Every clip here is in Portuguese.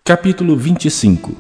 Capítulo 25.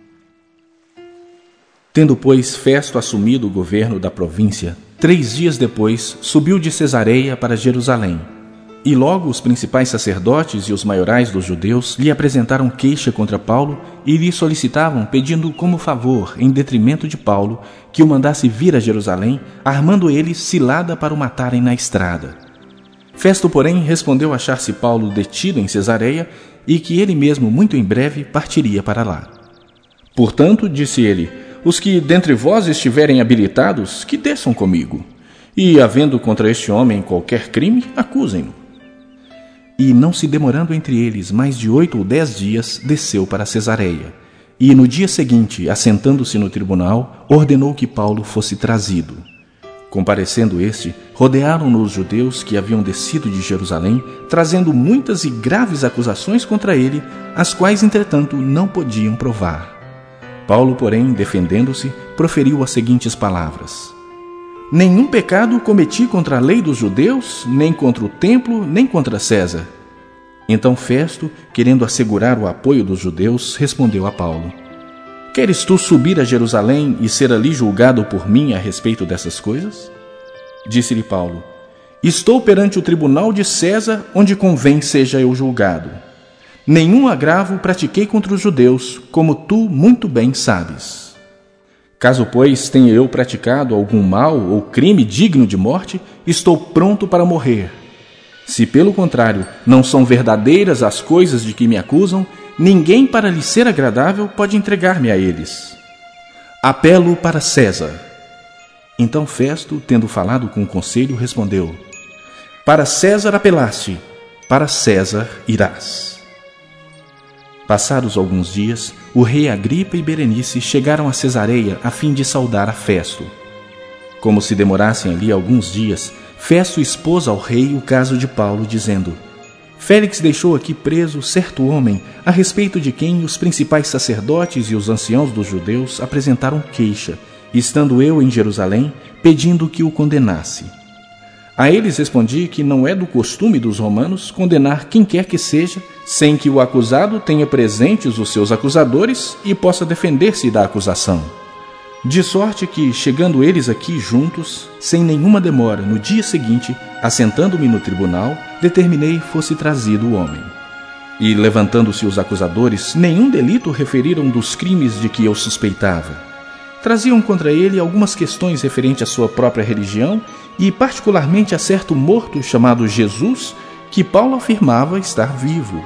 Tendo, pois, Festo assumido o governo da província, 3 dias depois subiu de Cesareia para Jerusalém. E logo os principais sacerdotes e os maiorais dos judeus lhe apresentaram queixa contra Paulo e lhe solicitavam, pedindo como favor, em detrimento de Paulo, que o mandasse vir a Jerusalém, armando eles cilada para o matarem na estrada. Festo, porém, respondeu achar-se Paulo detido em Cesareia e que ele mesmo, muito em breve, partiria para lá. Portanto, disse ele, os que dentre vós estiverem habilitados, que desçam comigo, e, havendo contra este homem qualquer crime, acusem-no. E, não se demorando entre eles mais de 8 ou 10 dias, desceu para Cesareia, e no dia seguinte, assentando-se no tribunal, ordenou que Paulo fosse trazido. Comparecendo este, rodearam-no os judeus que haviam descido de Jerusalém, trazendo muitas e graves acusações contra ele, as quais, entretanto, não podiam provar. Paulo, porém, defendendo-se, proferiu as seguintes palavras: Nenhum pecado cometi contra a lei dos judeus, nem contra o templo, nem contra César. Então Festo, querendo assegurar o apoio dos judeus, respondeu a Paulo: Queres tu subir a Jerusalém e ser ali julgado por mim a respeito dessas coisas? Disse-lhe Paulo: Estou perante o tribunal de César, onde convém seja eu julgado. Nenhum agravo pratiquei contra os judeus, como tu muito bem sabes. Caso, pois, tenha eu praticado algum mal ou crime digno de morte, estou pronto para morrer. Se, pelo contrário, não são verdadeiras as coisas de que me acusam, ninguém, para lhe ser agradável, pode entregar-me a eles. Apelo para César. Então Festo, tendo falado com o conselho, respondeu: Para César apelaste, para César irás. Passados alguns dias, o rei Agripa e Berenice chegaram a Cesareia a fim de saudar a Festo. Como se demorassem ali alguns dias, Festo expôs ao rei o caso de Paulo, dizendo: Félix deixou aqui preso certo homem, a respeito de quem os principais sacerdotes e os anciãos dos judeus apresentaram queixa, estando eu em Jerusalém, pedindo que o condenasse. A eles respondi que não é do costume dos romanos condenar quem quer que seja, sem que o acusado tenha presentes os seus acusadores e possa defender-se da acusação. De sorte que, chegando eles aqui juntos, sem nenhuma demora, no dia seguinte, assentando-me no tribunal, determinei fosse trazido o homem. E, levantando-se os acusadores, nenhum delito referiram dos crimes de que eu suspeitava. Traziam contra ele algumas questões referentes à sua própria religião e, particularmente, a certo morto chamado Jesus, que Paulo afirmava estar vivo.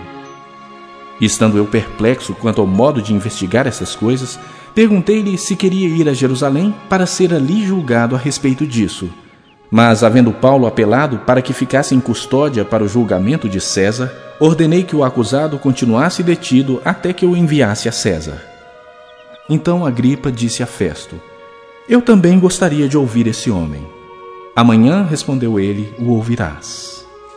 Estando eu perplexo quanto ao modo de investigar essas coisas, perguntei-lhe se queria ir a Jerusalém para ser ali julgado a respeito disso. Mas, havendo Paulo apelado para que ficasse em custódia para o julgamento de César, ordenei que o acusado continuasse detido até que eu enviasse a César. Então Agripa disse a Festo: Eu também gostaria de ouvir esse homem. Amanhã, respondeu ele, o ouvirás.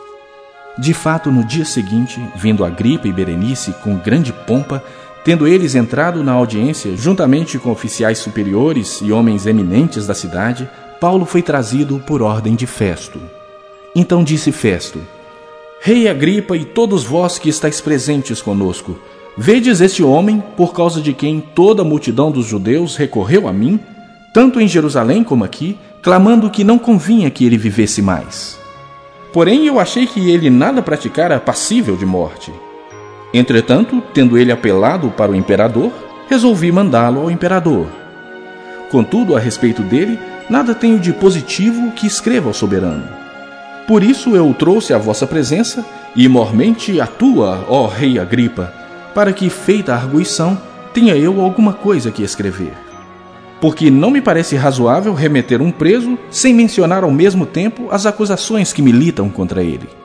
De fato, no dia seguinte, vindo Agripa e Berenice com grande pompa, tendo eles entrado na audiência juntamente com oficiais superiores e homens eminentes da cidade, Paulo foi trazido por ordem de Festo. Então disse Festo: Rei Agripa e todos vós que estáis presentes conosco, vedes este homem, por causa de quem toda a multidão dos judeus recorreu a mim, tanto em Jerusalém como aqui, clamando que não convinha que ele vivesse mais. Porém, eu achei que ele nada praticara passível de morte. Entretanto, tendo ele apelado para o imperador, resolvi mandá-lo ao imperador. Contudo, a respeito dele, nada tenho de positivo que escreva ao soberano. Por isso eu o trouxe à vossa presença, e mormente a tua, ó rei Agripa, para que, feita a arguição, tenha eu alguma coisa que escrever. Porque não me parece razoável remeter um preso sem mencionar ao mesmo tempo as acusações que militam contra ele.